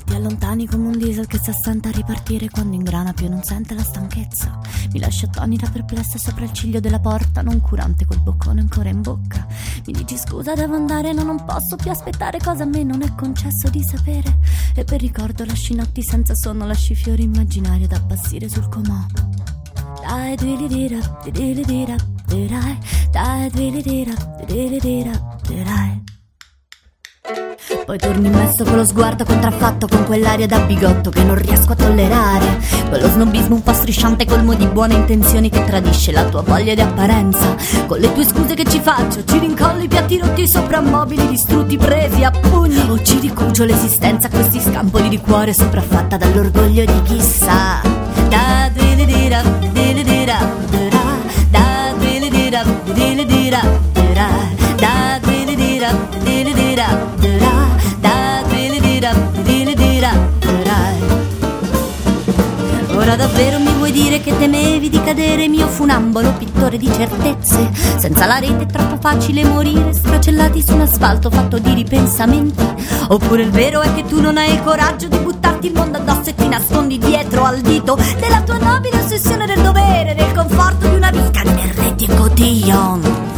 ti allontani come un diesel che si assenta a ripartire quando ingrana più non sente la stanchezza. Mi lasci attonita perplessa sopra il ciglio della porta, noncurante col boccone ancora in bocca. Mi dici scusa devo andare, no non posso più aspettare, cosa a me non è concesso di sapere. E per ricordo lasci notti senza sonno, lasci fiori immaginari ad appassire sul comò. Dai dili-dira, dili-dira, dirai. Dai dili-dira, dili-dira, dirai. Poi torni immesso con lo sguardo contraffatto, con quell'aria da bigotto che non riesco a tollerare, quello snobismo un po' strisciante colmo di buone intenzioni che tradisce la tua voglia di apparenza. Con le tue scuse che ci faccio, ci rincollo i piatti rotti sopra mobili distrutti presi a pugni, o ci ricugio l'esistenza a questi scampoli di cuore sopraffatta dall'orgoglio di chissà. Da dili-dira, dili-dira, dira. Da dili-dira, dili-dira, dira. Da dili-dira, dili-dira, dira. Da dili-dira, dili-dira, dira. Ora davvero mi vuoi dire che temevi di cadere, mio funambolo pittore di certezze? Senza la rete è troppo facile morire, sfracellati su un asfalto fatto di ripensamenti. Oppure il vero è che tu non hai il coraggio di buttarti il mondo addosso e ti nascondi dietro al dito della tua nobile ossessione del dovere, del conforto di una vita di berretti e cotillon.